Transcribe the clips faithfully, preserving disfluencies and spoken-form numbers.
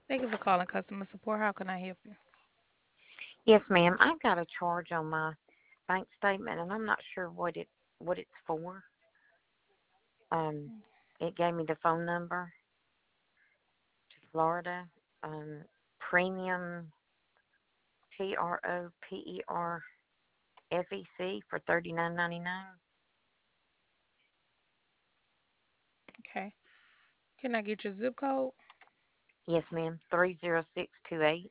Thank you for calling customer support. How can I help you? Yes, ma'am. I've got a charge on my bank statement, and I'm not sure what it what it's for. Um, it gave me the phone number to Florida. Um, premium P R O P E R F E C for thirty nine ninety nine. Okay. Can I get your zip code? Yes, ma'am. Three zero six two eight.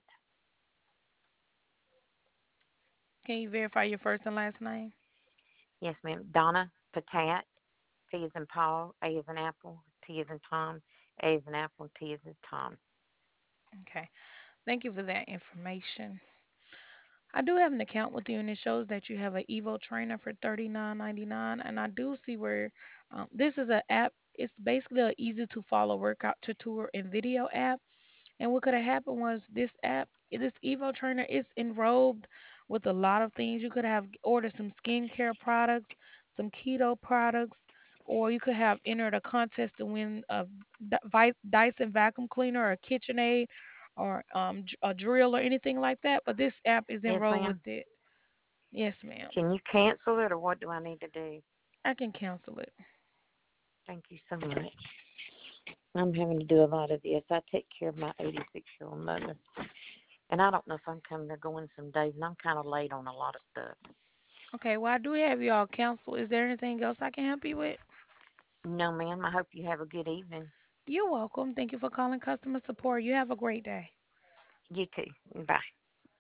Can you verify your first and last name? Yes, ma'am. Donna Patat. P is in Paul. A is in Apple. T is in Tom. A is in Apple. T is in Tom. Okay. Thank you for that information. I do have an account with you, and it shows that you have an Evo trainer for thirty-nine ninety-nine. And I do see where um, this is an app. It's basically an easy to follow workout tutorial and video app. And what could have happened was this app, this Evo trainer is enrolled with a lot of things. You could have ordered some skincare products, some keto products, or you could have entered a contest to win a D- Vi- Dyson vacuum cleaner or a KitchenAid or um, j- a drill or anything like that. But this app is Yes, enrolled ma'am. with it. Yes, ma'am. Can you cancel it, or what do I need to do? I can cancel it. Thank you so much. I'm having to do a lot of this. I take care of my eighty-six year old mother. And I don't know if I'm coming or going some days, and I'm kind of late on a lot of stuff. Okay, well, I do have y'all cancel. Is there anything else I can help you with? No, ma'am. I hope you have a good evening. You're welcome. Thank you for calling customer support. You have a great day. You too. Bye.